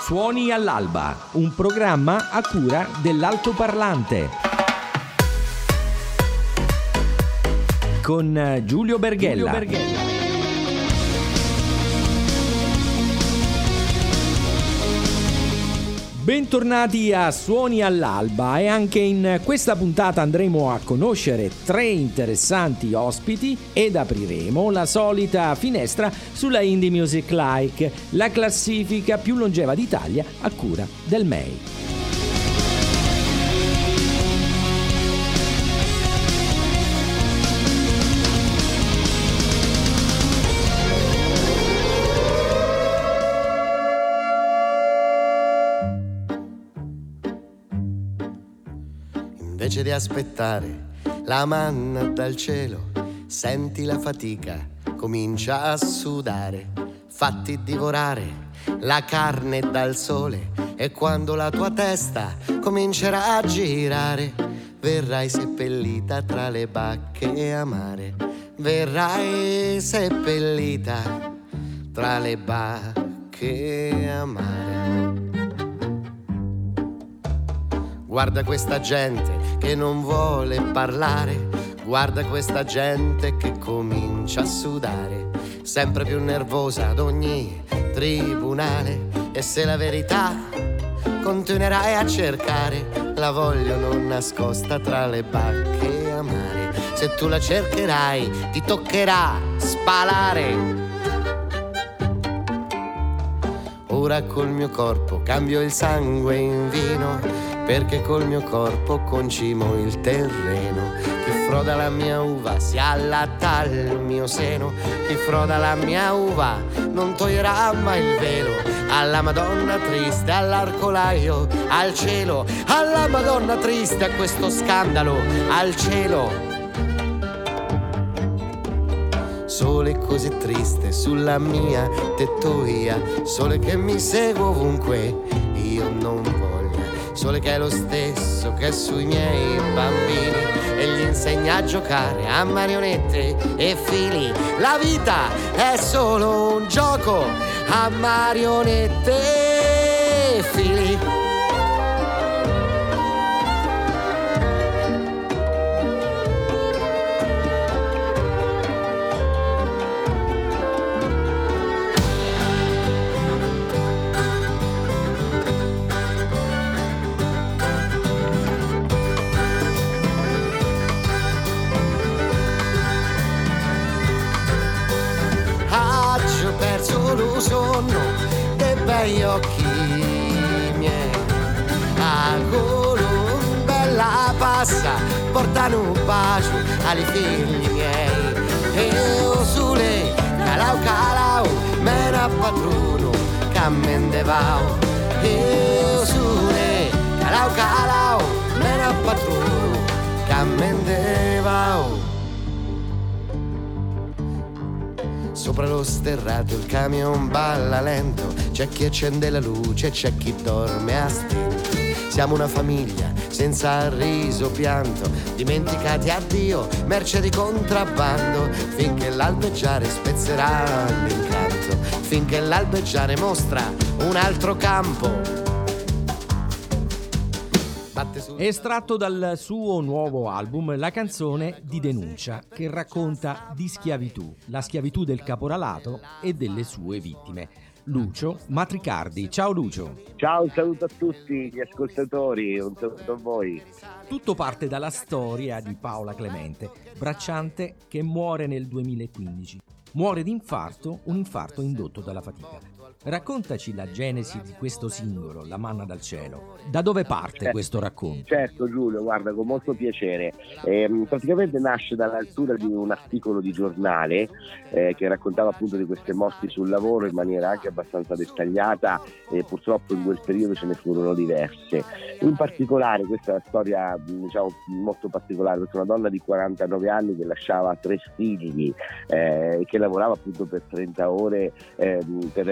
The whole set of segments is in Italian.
Suoni all'alba, un programma a cura dell'Altoparlante. Con Giulio Berghella. Bentornati a Suoni all'alba, e anche in questa puntata andremo a conoscere 3 interessanti ospiti ed apriremo la solita finestra sulla Indie Music Like, la classifica più longeva d'Italia a cura del MEI. Invece di aspettare la manna dal cielo, senti la fatica, comincia a sudare. Fatti divorare la carne dal sole, e quando la tua testa comincerà a girare, verrai seppellita tra le bacche amare. Verrai seppellita tra le bacche amare. Guarda questa gente che non vuole parlare, guarda questa gente che comincia a sudare, sempre più nervosa ad ogni tribunale. E se la verità continuerai a cercare, la vogliono nascosta tra le bacche amare. Se tu la cercherai ti toccherà spalare. Ora col mio corpo cambio il sangue in vino, perché col mio corpo concimo il terreno. Chi froda la mia uva si allatta al mio seno. Chi froda la mia uva non toglierà mai il velo. Alla Madonna triste, all'arcolaio, al cielo. Alla Madonna triste, a questo scandalo, al cielo. Sole così triste sulla mia tettoia, sole che mi segue ovunque io non voglia, sole che è lo stesso che è sui miei bambini e gli insegna a giocare a marionette e fili. La vita è solo un gioco a marionette e fili. Lo sonno dei bei occhi miei, al volo bella passa, portano un bacio ai figli miei. E o sole calau calau, mera patruno cammendevao. E o sole calau calau, mera patruno cammendevao. Sopra lo sterrato il camion balla lento, c'è chi accende la luce, c'è chi dorme a stento. Siamo una famiglia senza riso pianto, dimenticati a Dio, merce di contrabbando, finché l'albeggiare spezzerà l'incanto, finché l'albeggiare mostra un altro campo. Estratto dal suo nuovo album la canzone di denuncia che racconta di schiavitù, la schiavitù del caporalato e delle sue vittime. Lucio Matricardi. Ciao Lucio. Ciao, un saluto a tutti gli ascoltatori, un saluto a voi. Tutto parte dalla storia di Paola Clemente, bracciante che muore nel 2015. Muore di infarto, un infarto indotto dalla fatica. Raccontaci la genesi di questo singolo, La manna dal cielo. Da dove parte questo racconto? Certo Giulio, guarda, con molto piacere. Praticamente nasce dalla lettura di un articolo di giornale che raccontava appunto di queste morti sul lavoro in maniera anche abbastanza dettagliata, e purtroppo in quel periodo ce ne furono diverse. In particolare questa è una storia molto particolare, perché una donna di 49 anni che lasciava 3 figli e che lavorava appunto per 30 ore per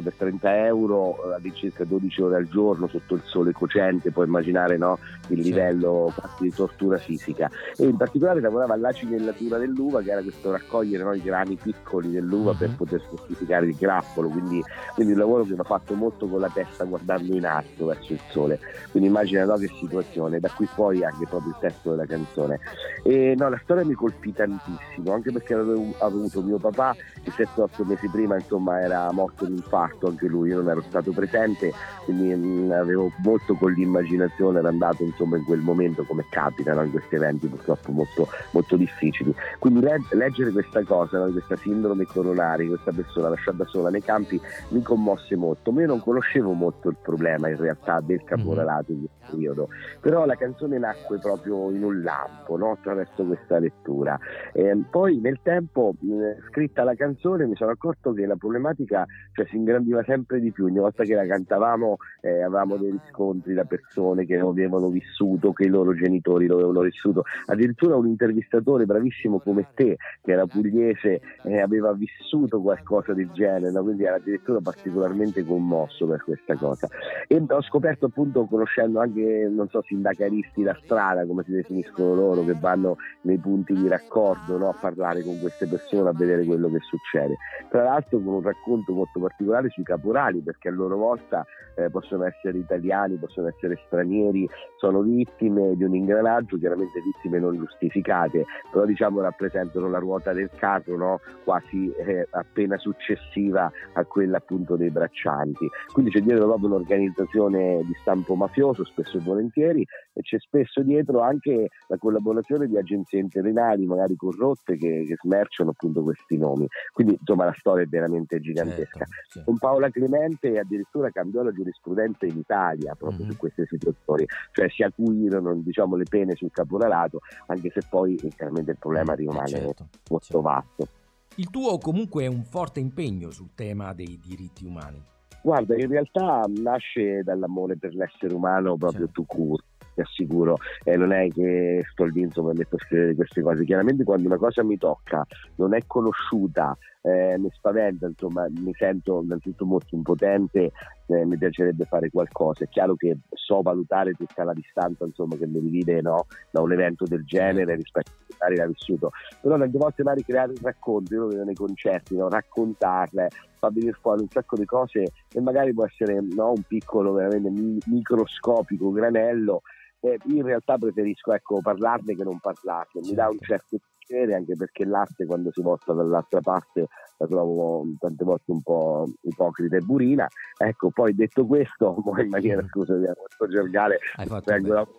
per 30 euro ad circa 12 ore al giorno sotto il sole cocente, puoi immaginare, no, il livello quasi di tortura fisica. E in particolare lavorava all'acinellatura dell'uva, che era questo raccogliere, no, i grani piccoli dell'uva per poter fortificare il grappolo, quindi un lavoro che mi ha fatto molto con la testa guardando in alto verso il sole, quindi immagina, no, che situazione. Da qui poi anche proprio il testo della canzone. E no, la storia mi colpì tantissimo, anche perché avevo avuto mio papà che 7-8 mesi prima, insomma, era morto di infarto anche lui. Io non ero stato presente, quindi avevo molto con l'immaginazione, era andato, insomma, in quel momento, come capitano in questi eventi purtroppo molto, molto difficili. Quindi leggere questa cosa, no, di questa sindrome coronari, questa persona lasciata sola nei campi, mi commosse molto. Ma io non conoscevo molto il problema in realtà del caporalato in quel periodo, però la canzone nacque proprio in un lampo, no, attraverso questa lettura. Poi nel tempo, scritta la canzone, mi sono accorto che la problematica, cioè, si ingrandiva sempre di più. Ogni volta che la cantavamo avevamo dei riscontri da persone che lo avevano vissuto, che i loro genitori lo avevano vissuto. Addirittura un intervistatore bravissimo come te, che era pugliese, aveva vissuto qualcosa del genere, no? Quindi era addirittura particolarmente commosso per questa cosa. E ho scoperto, appunto, conoscendo anche, non so, sindacalisti da strada, come si definiscono loro, che vanno nei punti di raccordo, no, a parlare con queste persone, a vedere quello che succede. Tra l'altro con un racconto molto particolare sui caporali, perché a loro volta possono essere italiani, possono essere stranieri, sono vittime di un ingranaggio, chiaramente vittime non giustificate, però diciamo rappresentano la ruota del carro, no, quasi appena successiva a quella appunto dei braccianti. Quindi c'è dietro proprio un'organizzazione di stampo mafioso, spesso e volentieri, e c'è spesso dietro anche la collaborazione di agenzie interinali magari corrotte che smerciano appunto questi nomi. Quindi insomma la storia è veramente gigantesca. Certo. Con Paola Clemente addirittura cambiò la giurisprudenza in Italia proprio su queste situazioni, cioè si acuirono, diciamo, le pene sul caporalato, anche se poi chiaramente il problema rimane molto vasto. Il tuo comunque è un forte impegno sul tema dei diritti umani. Guarda, in realtà nasce dall'amore per l'essere umano proprio tout court, ti assicuro, non è che sto lì, insomma, metto a scrivere queste cose. Chiaramente quando una cosa mi tocca, non è conosciuta, mi spaventa, insomma, mi sento innanzitutto molto impotente, mi piacerebbe fare qualcosa. È chiaro che so valutare tutta la distanza, insomma, che mi divide, no, da un evento del genere rispetto a chi magari l'ha vissuto, però tante volte magari creare un racconto, io lo vedo nei concerti, no, raccontarle, fa venire fuori un sacco di cose e magari può essere, no, un piccolo, veramente microscopico granello. In realtà preferisco, ecco, parlarne che non parlarne. Mi dà un certo piacere, anche perché l'arte, quando si porta dall'altra parte, la trovo tante volte un po' ipocrita e burina. Ecco, poi detto questo, poi in maniera, scusa, molto gergale, vengo da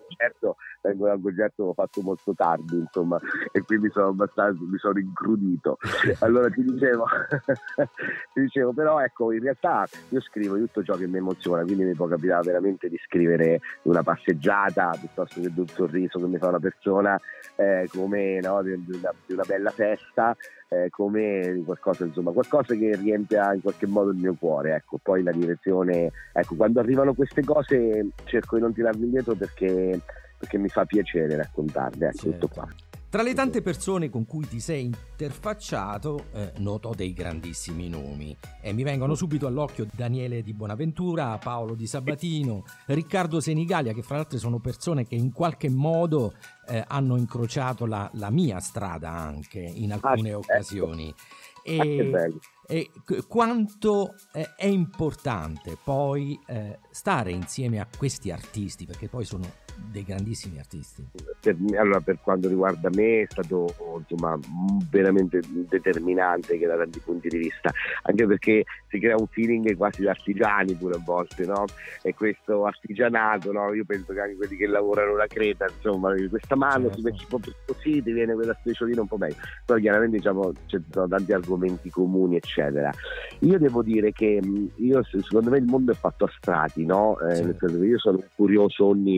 un concerto l'ho fatto molto tardi, insomma, e quindi mi sono incrudito. Allora ti dicevo, però ecco, in realtà io scrivo tutto ciò che mi emoziona, quindi mi può capitare veramente di scrivere una passeggiata piuttosto che di un sorriso che mi fa una persona, come, no, di una bella festa, come qualcosa, insomma, qualcosa che riempia in qualche modo il mio cuore. Ecco, poi la direzione, ecco, quando arrivano queste cose cerco di non tirarmi indietro perché mi fa piacere raccontarle, ecco, certo. Tutto qua. Tra le tante persone con cui ti sei interfacciato, noto dei grandissimi nomi e mi vengono subito all'occhio Daniele Di Bonaventura, Paolo Di Sabatino, Riccardo Senigallia, che fra l'altro sono persone che in qualche modo hanno incrociato la mia strada anche in alcune occasioni. E quanto è importante poi stare insieme a questi artisti, perché poi sono dei grandissimi artisti. Allora, per quanto riguarda me è stato, insomma, veramente determinante, che da tanti punti di vista, anche perché si crea un feeling quasi da artigiani pure a volte, no? E questo artigianato, no? Io penso che anche quelli che lavorano la creta, insomma, questa mano si mette un po' più così, ti viene quella strisciolina un po' meglio, però chiaramente, diciamo, ci sono tanti argomenti comuni, eccetera. Io devo dire che secondo me il mondo è fatto a strati, no? Nel senso che io sono un curioso onnivoro, nel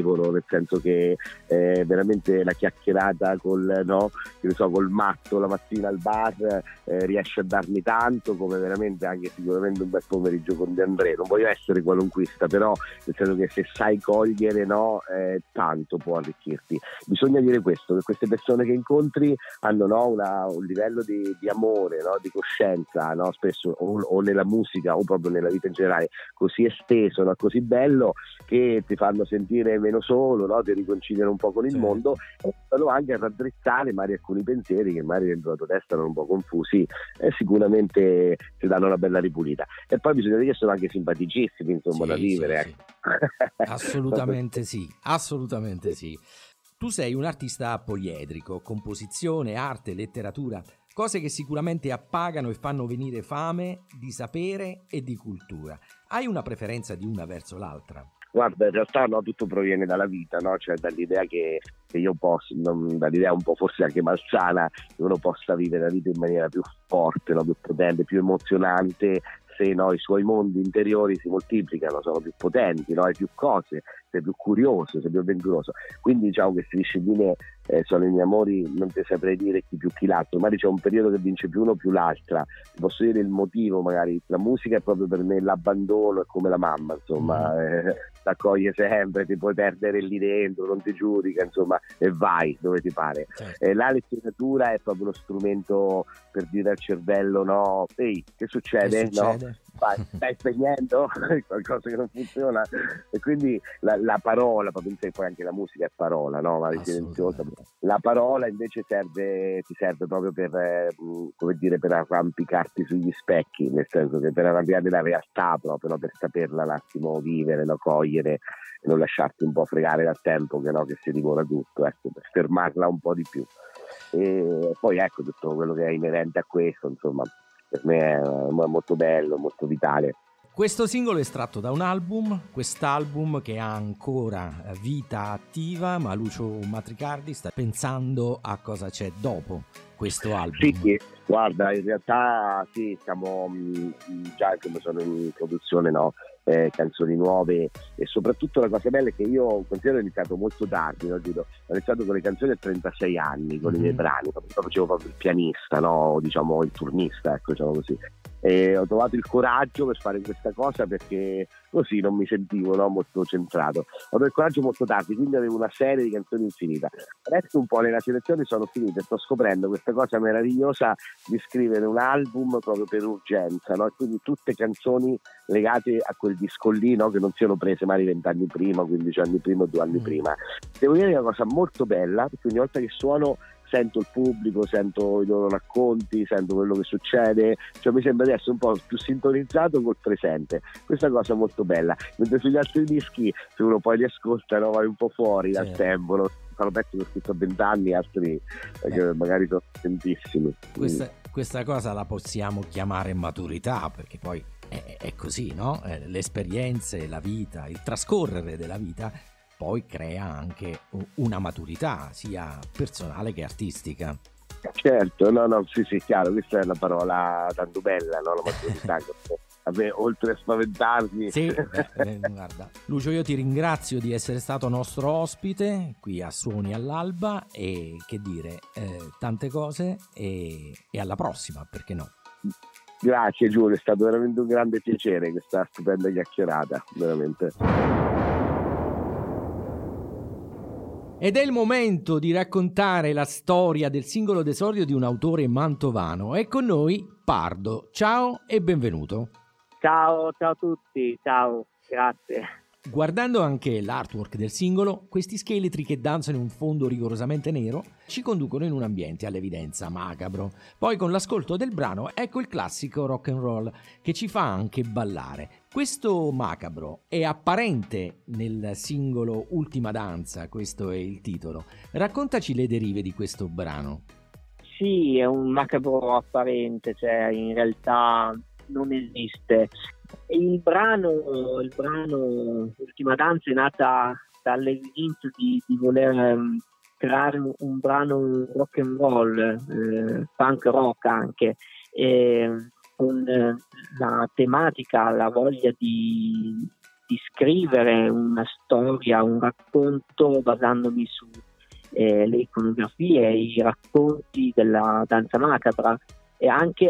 senso che veramente la chiacchierata col matto la mattina al bar riesce a darmi tanto, come veramente anche sicuramente un bel pomeriggio con De André. Non voglio essere qualunquista, però nel senso che se sai cogliere, tanto può arricchirti. Bisogna dire questo, che queste persone che incontri hanno un livello di amore, di coscienza, spesso o nella musica o proprio nella vita in generale, così esteso, così bello, che ti fanno sentire meno solo, ti riconciliano un po' con il mondo, e vanno anche a raddrizzare magari alcuni pensieri che magari dentro la tua testa erano un po' confusi, e sicuramente ti danno una bella ripulita. E poi bisogna dire che sono anche simpaticissimi, insomma, da vivere. Sì. Assolutamente sì. Tu sei un artista poliedrico, composizione, arte, letteratura, cose che sicuramente appagano e fanno venire fame di sapere e di cultura. Hai una preferenza di una verso l'altra? Guarda, in realtà tutto proviene dalla vita, cioè dall'idea che io posso, dall'idea un po' forse anche malsana, che uno possa vivere la vita in maniera più forte, più potente, più emozionante, se i suoi mondi interiori si moltiplicano, sono più potenti, hai più cose, sei più curioso, sei più avventuroso. Quindi diciamo che queste discipline sono i miei amori, non ti saprei dire chi più chi l'altro, magari c'è un periodo che vince più uno o più l'altra. Ti posso dire il motivo, magari la musica è proprio per me l'abbandono, è come la mamma, insomma, t'accoglie sempre, ti puoi perdere lì dentro, non ti giudica, insomma, e vai dove ti pare. La letteratura è proprio uno strumento per dire al cervello, ehi, che succede? Stai spegnendo qualcosa che non funziona, e quindi la parola, proprio in sé, poi anche la musica è parola, ma è silenziosa. La parola invece ti serve proprio per arrampicarti sugli specchi, nel senso che per arrampicare la realtà proprio, per saperla un attimo vivere, cogliere, e non lasciarti un po' fregare dal tempo che si divora tutto, per fermarla un po' di più. E poi tutto quello che è inerente a questo, insomma, per me è molto bello, molto vitale. Questo singolo è estratto da un album, quest'album che ha ancora vita attiva, ma Lucio Matricardi sta pensando a cosa c'è dopo questo album. Sì, guarda, in realtà sì, stiamo già, come sono in produzione, canzoni nuove, e soprattutto la cosa bella è che io considero iniziato molto tardi, ho iniziato con le canzoni a 36 anni, con i miei brani, facevo proprio il pianista, diciamo il turnista, diciamo così, e ho trovato il coraggio per fare questa cosa, perché così non mi sentivo molto centrato. Ho avuto il coraggio molto tardi, quindi avevo una serie di canzoni infinita. Adesso un po' le selezioni sono finite, sto scoprendo questa cosa meravigliosa di scrivere un album proprio per urgenza, e quindi tutte canzoni legate a quel disco lì, che non siano prese magari 20 anni prima, 15 anni prima o 2 anni prima. Devo dire una cosa molto bella, perché ogni volta che suono sento il pubblico, sento i loro racconti, sento quello che succede, cioè mi sembra di essere un po' più sintonizzato col presente. Questa cosa è molto bella, mentre sugli altri dischi, se uno poi li ascolta, vai un po' fuori dal tempo, sono pezzi che ho scritto a 20 anni, altri che magari sono recentissimi. Questa cosa la possiamo chiamare maturità, perché poi è così, le esperienze, la vita, il trascorrere della vita poi crea anche una maturità sia personale che artistica. Certo, sì, chiaro, questa è una parola tanto bella, la maturità. A me, oltre a spaventarmi. Sì, guarda, Lucio, io ti ringrazio di essere stato nostro ospite qui a Suoni all'Alba, e che dire, tante cose, e alla prossima, perché no? Grazie Giulio, è stato veramente un grande piacere questa stupenda chiacchierata, veramente. Ed è il momento di raccontare la storia del singolo d'esordio di un autore mantovano. È con noi Pardo. Ciao e benvenuto. Ciao a tutti, ciao, grazie. Guardando anche l'artwork del singolo, questi scheletri che danzano in un fondo rigorosamente nero ci conducono in un ambiente all'evidenza macabro. Poi con l'ascolto del brano ecco il classico rock and roll che ci fa anche ballare. Questo macabro è apparente nel singolo Ultima danza, questo è il titolo. Raccontaci le derive di questo brano. Sì, è un macabro apparente, cioè in realtà non esiste. Il brano Ultima danza è nata dall'esigenza di voler creare un brano rock and roll, punk rock anche, con la tematica, la voglia di scrivere una storia, un racconto basandomi su le iconografie, i racconti della danza macabra, e anche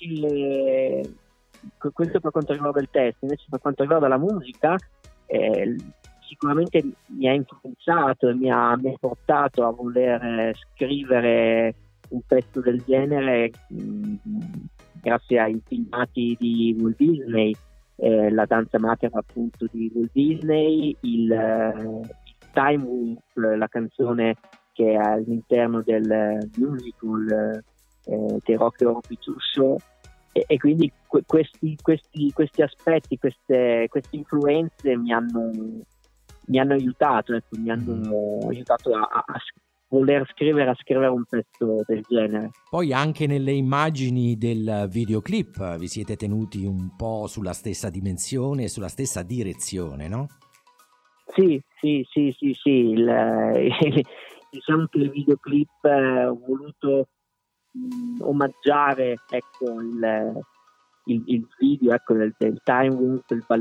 questo per quanto riguarda il testo. Invece per quanto riguarda la musica, sicuramente mi ha influenzato e mi ha portato a voler scrivere un pezzo del genere, grazie ai filmati di Walt Disney, la danza macabra appunto di Walt Disney, il Time Warp, la canzone che è all'interno del musical The Rocky Horror Picture Show, e quindi questi aspetti, queste influenze mi hanno aiutato, ecco, mi hanno aiutato a voler scrivere un pezzo del genere. Poi anche nelle immagini del videoclip vi siete tenuti un po' sulla stessa dimensione, sulla stessa direzione, no? Sì. Diciamo che il videoclip ho voluto omaggiare, ecco, il video, ecco, del Time Warp, il